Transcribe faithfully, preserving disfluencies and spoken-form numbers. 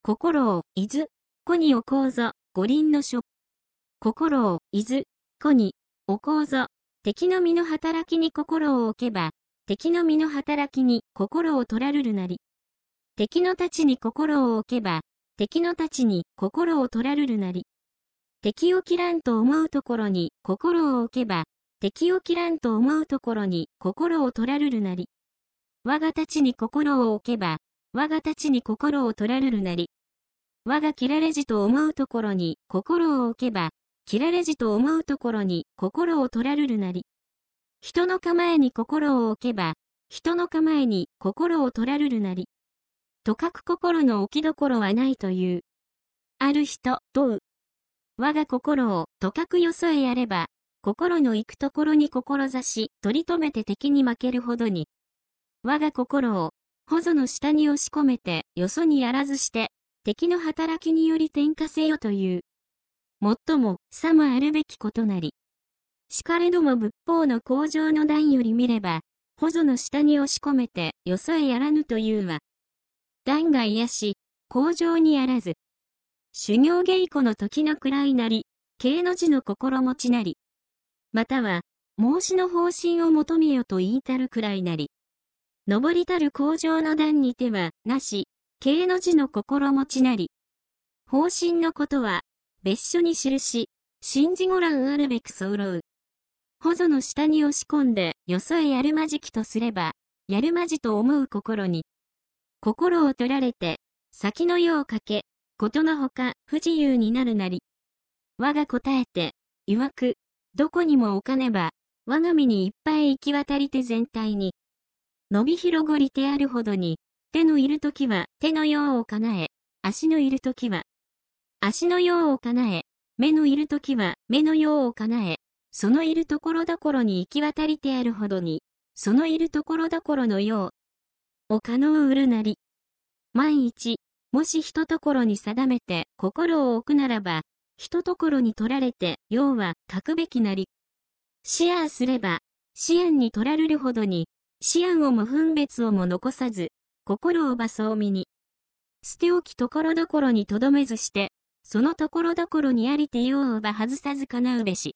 心を、いず、こにおこうぞ、五輪の書。心を、いず、こに、おこうぞ。敵の身の働きに心を置けば、敵の身の働きに心を取らるるなり。敵の太刀に心を置けば、敵の太刀に心を取らるるなり。敵を切らんと思うところに心を置けば、敵を切らんと思うところに心を取らるるなり。我が太刀に心を置けば、我が太刀に心を取らるるなり。我が切られじと思うところに心を置けば、切られじと思うところに心を取らるるなり。人の構えに心を置けば、人の構えに心を取らるるなり。とかく心の置きどころはないという。ある人、問う。我が心をとかくよそへやれば、心の行くところに志取り留めて敵に負けるほどに。我が心を、ほぞの下に押し込めてよそにやらずして、敵の働きにより転化せよという。もっとも、さもあるべきことなり。しかれども仏法の向上の段より見れば、ほぞの下に押し込めてよそへやらぬというは。段が癒し、向上にやらず。修行稽古の時のくらいなり、経の字の心持ちなり。または、孟子の方針を求めよと言いたるくらいなり。登りたる向上の段にては、なし、経の字の心持ちなり。方針のことは、別書に記し、信じごらんあるべく候う。ほぞの下に押し込んで、よそへやるまじきとすれば、やるまじと思う心に。心を取られて、先の世をかけ、ことのほか不自由になるなり。我が答えて、曰く、どこにも置かねば、我が身にいっぱい行き渡りて全体に。伸び広ごりてあるほどに、手のいるときは手の用を叶え、足のいるときは、足の用を叶え、目のいるときは目の用を叶え、そのいるところどころに行き渡りてあるほどに、そのいるところどころの用を可能うるなり。万一、もし一ところに定めて心を置くならば、一ところに取られて用は書くべきなり。思案すれば、思案に取られるほどに、思案をも分別をも残さず、心をばそうみに。捨て置きところどころにとどめずして、そのところどころにありて用をば外さずかなうべし。